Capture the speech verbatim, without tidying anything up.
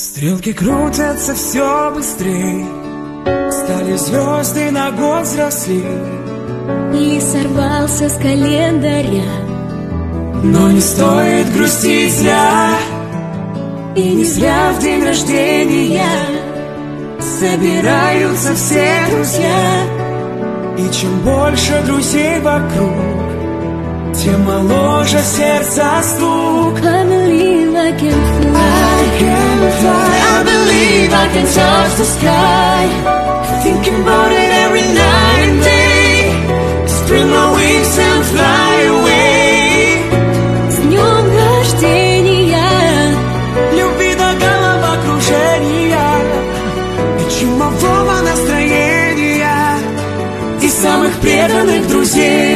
Стрелки крутятся все быстрее, стали звезды на год взрослее. И сорвался с календаря, но не стоит грустить зря. И не зря в день рождения собираются все друзья. И чем больше друзей вокруг, тем моложе сердца стук. I believe I can fly, I can fly. I believe I can touch the sky. Thinking about it every night and day. Spread my wings and fly away. С днем рождения, любви до головокружения и чумового настроения, и самых преданных друзей.